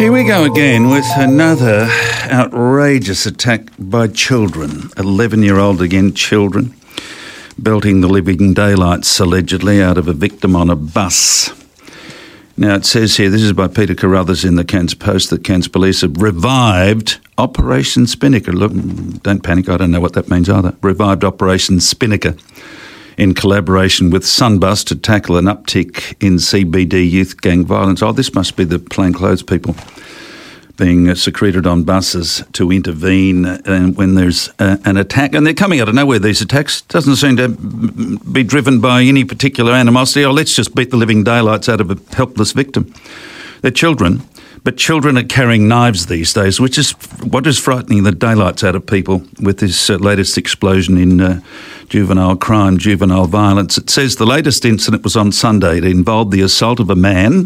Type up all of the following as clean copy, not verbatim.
Here we go again with another outrageous attack by children. 11-year-old again, children, belting the living daylights, allegedly, out of a victim on a bus. Now, it says here, this is by Peter Carruthers in the Cairns Post, that Cairns Police have revived Operation Spinnaker. Look, don't panic, I don't know what that means either. Revived Operation Spinnaker in collaboration with Sunbus to tackle an uptick in CBD youth gang violence. Oh, this must be the plainclothes people being secreted on buses to intervene when there's an attack. And they're coming out of nowhere, these attacks. Doesn't seem to be driven by any particular animosity. Oh, let's just beat the living daylights out of a helpless victim. They're children, but children are carrying knives these days, which is what is frightening the daylights out of people with this latest explosion in juvenile crime, juvenile violence. It says the latest incident was on Sunday. It involved the assault of a man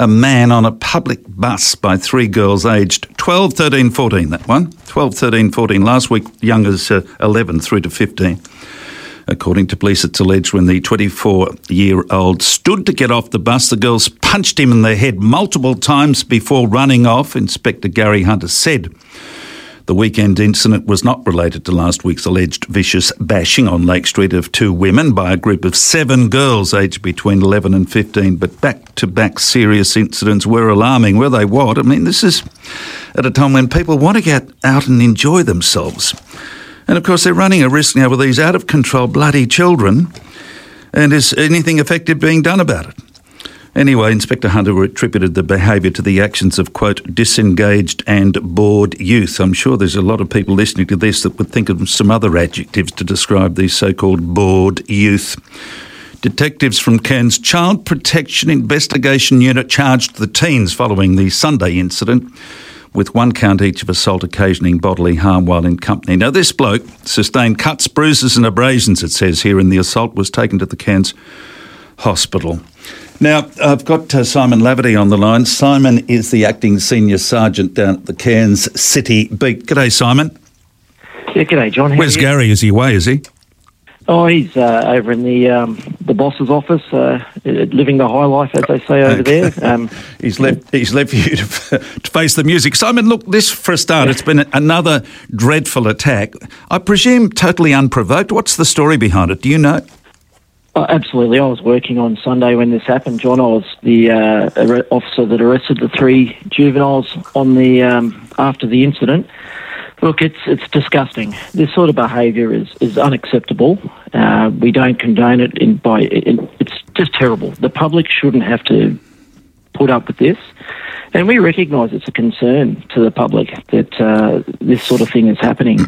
on a public bus by three girls aged 12, 13, 14, that one. 12, 13, 14. Last week, young as 11 through to 15. According to police, it's alleged when the 24-year-old stood to get off the bus, the girls punched him in the head multiple times before running off, Inspector Gary Hunter said. The weekend incident was not related to last week's alleged vicious bashing on Lake Street of two women by a group of 7 girls aged between 11 and 15, but back-to-back serious incidents were alarming. Were they what? I mean, this is at a time when people want to get out and enjoy themselves. And, of course, they're running a risk now with these out-of-control bloody children. And is anything effective being done about it? Anyway, Inspector Hunter attributed the behaviour to the actions of, quote, disengaged and bored youth. I'm sure there's a lot of people listening to this that would think of some other adjectives to describe these so-called bored youth. Detectives from Cairns Child Protection Investigation Unit charged the teens following the Sunday incident, with 1 count each of assault occasioning bodily harm while in company. Now, this bloke sustained cuts, bruises and abrasions, it says here, and the assault was taken to the Cairns Hospital. Now, I've got Simon Laverty on the line. Simon is the acting senior sergeant down at the Cairns City Beat. G'day, Simon. Yeah, g'day, John. Where's Gary? Is he away, is he? Oh, he's over in the boss's office, living the high life, as they say over there. He's left for you to face the music. Simon, look, this for a start, it's been another dreadful attack. I presume totally unprovoked. What's the story behind it? Do you know? Oh, absolutely. I was working on Sunday when this happened, John. I was the officer that arrested the 3 juveniles on the after the incident. Look, it's disgusting. This sort of behaviour is unacceptable. We don't condone it. It's just terrible. The public shouldn't have to put up with this. And we recognise it's a concern to the public that this sort of thing is happening.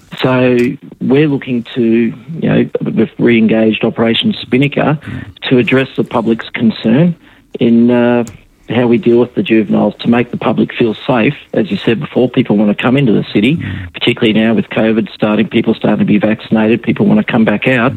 So we're looking to, we've re-engaged Operation Spinnaker to address the public's concern in how we deal with the juveniles to make the public feel safe. As you said before, people want to come into the city, particularly now with COVID people starting to be vaccinated, people want to come back out.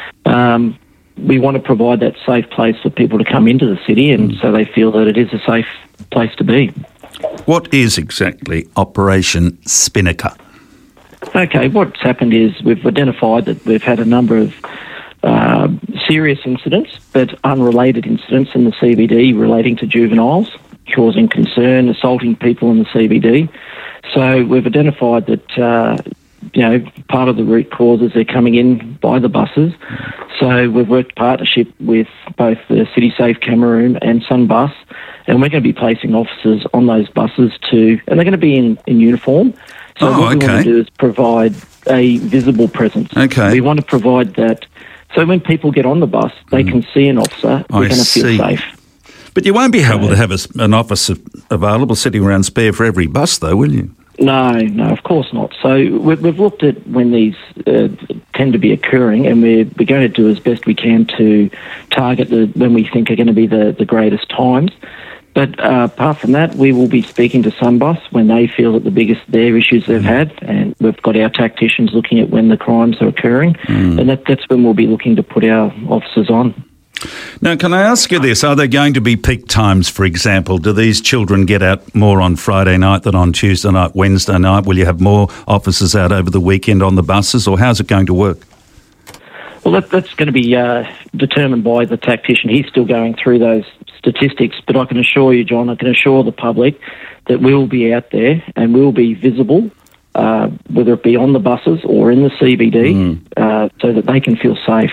We want to provide that safe place for people to come into the city, and so they feel that it is a safe place to be. What is exactly Operation Spinnaker? Okay, what's happened is we've identified that we've had a number of serious incidents, but unrelated incidents in the CBD relating to juveniles, causing concern, assaulting people in the CBD. So we've identified that part of the root cause is they're coming in by the buses. So we've worked partnership with both the City Safe camera room and Sunbus, and we're going to be placing officers on those buses and they're going to be in uniform. So what we want to do is provide a visible presence. Okay. We want to provide that so when people get on the bus, they can see an officer, they're going to feel safe. But you won't be able to have an officer available sitting around spare for every bus, though, will you? No, of course not. So we've looked at when these tend to be occurring, and we're going to do as best we can to target when we think are going to be the greatest times. But apart from that, we will be speaking to Sunbus when they feel that their issues they've had, and we've got our tacticians looking at when the crimes are occurring, and that's when we'll be looking to put our officers on. Now, can I ask you this? Are there going to be peak times, for example? Do these children get out more on Friday night than on Tuesday night, Wednesday night? Will you have more officers out over the weekend on the buses, or how's it going to work? Well, that's going to be determined by the tactician. He's still going through those statistics, but I can assure you, John, I can assure the public that we'll be out there and we'll be visible, whether it be on the buses or in the CBD, so that they can feel safe.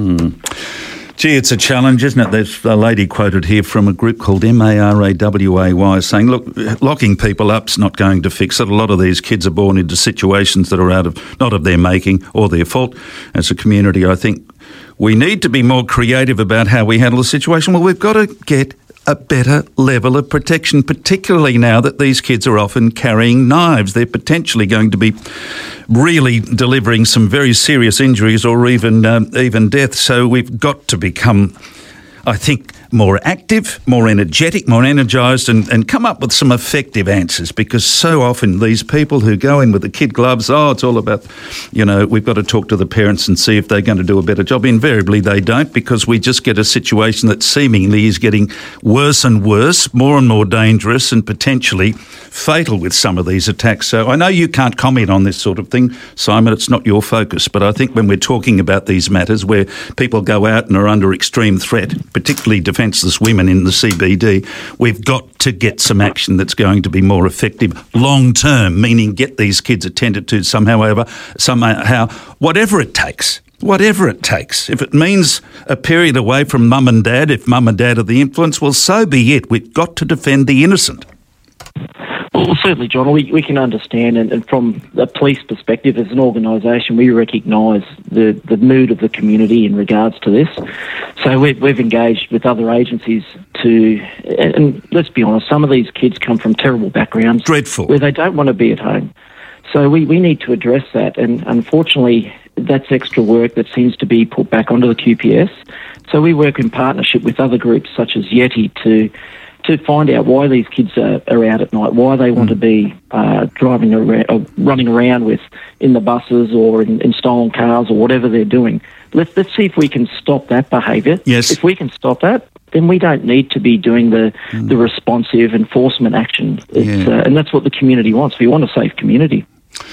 Gee, it's a challenge, isn't it? There's a lady quoted here from a group called MARAWAY saying, look, locking people up's not going to fix it. A lot of these kids are born into situations that are not of their making or their fault. As a community, I think we need to be more creative about how we handle the situation. Well, we've got to get a better level of protection, particularly now that these kids are often carrying knives. They're potentially going to be really delivering some very serious injuries or even death. So we've got to become, I think, more active, more energetic, more energised and come up with some effective answers, because so often these people who go in with the kid gloves, it's all about, we've got to talk to the parents and see if they're going to do a better job. Invariably they don't, because we just get a situation that seemingly is getting worse and worse, more and more dangerous and potentially fatal with some of these attacks. So I know you can't comment on this sort of thing, Simon, it's not your focus, but I think when we're talking about these matters where people go out and are under extreme threat, particularly defenceless women in the CBD, we've got to get some action that's going to be more effective long term, meaning get these kids attended to somehow, whatever it takes. Whatever it takes. If it means a period away from mum and dad, if mum and dad are the influence, well, so be it. We've got to defend the innocent. Well, certainly, John, we can understand, and from a police perspective, as an organisation, we recognise the mood of the community in regards to this. So we've engaged with other agencies and let's be honest, some of these kids come from terrible backgrounds. Dreadful. Where they don't want to be at home. So we need to address that, and unfortunately, that's extra work that seems to be put back onto the QPS. So we work in partnership with other groups such as Yeti to find out why these kids are out at night, why they want to be driving around, or running around in the buses or in stolen cars or whatever they're doing. Let's see if we can stop that behaviour. Yes. If we can stop that, then we don't need to be doing the responsive enforcement action. And that's what the community wants. We want a safe community.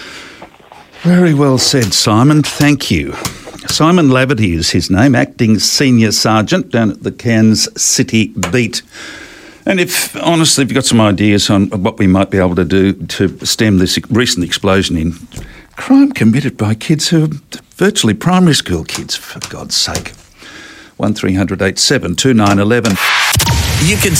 Very well said, Simon. Thank you. Simon Laverty is his name, Acting Senior Sergeant down at the Cairns City Beat. And if you've got some ideas on what we might be able to do to stem this recent explosion in crime committed by kids who are virtually primary school kids, for God's sake. 1300 87 2911. You can